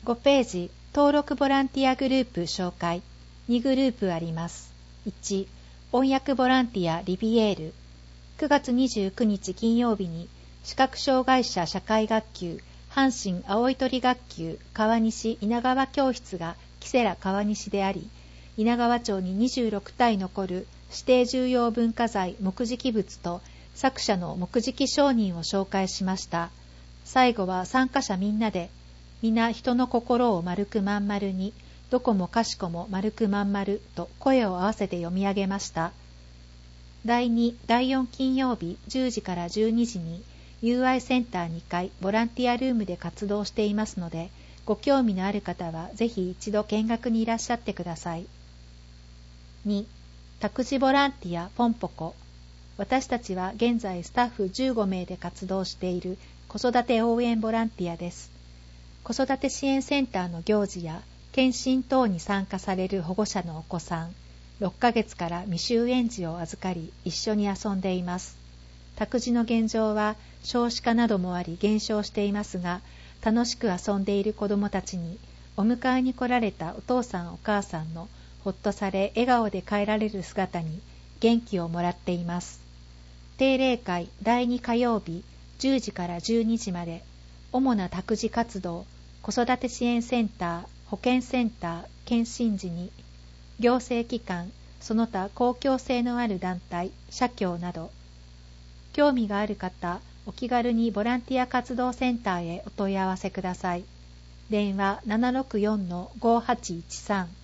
5ページ、登録ボランティアグループ紹介。2グループあります。1、翻訳ボランティアリビエール。9月29日金曜日に、視覚障害者社会学級、阪神青い鳥学級川西稲川教室がキセラ川西であり、稲川町に26体残る指定重要文化財木喰物と作者の木喰商人を紹介しました。最後は参加者みんなで、皆人の心を丸くまん丸に、どこもかしこも丸くまん丸と声を合わせて読み上げました。第2、第4金曜日10時から12時に UI センター2階ボランティアルームで活動していますので、ご興味のある方はぜひ一度見学にいらっしゃってください。2、託児ボランティアポンポコ。私たちは現在スタッフ15名で活動している子育て応援ボランティアです。子育て支援センターの行事や検診等に参加される保護者のお子さん、6ヶ月から未就園児を預かり一緒に遊んでいます。託児の現状は少子化などもあり減少していますが、楽しく遊んでいる子どもたちにお迎えに来られたお父さんお母さんのほっとされ笑顔で帰られる姿に元気をもらっています。定例会第2火曜日10時から12時まで、主な託児活動、子育て支援センター、保健センター、検診時に、行政機関、その他公共性のある団体、社協など、興味がある方、お気軽にボランティア活動センターへお問い合わせください。電話 764-5813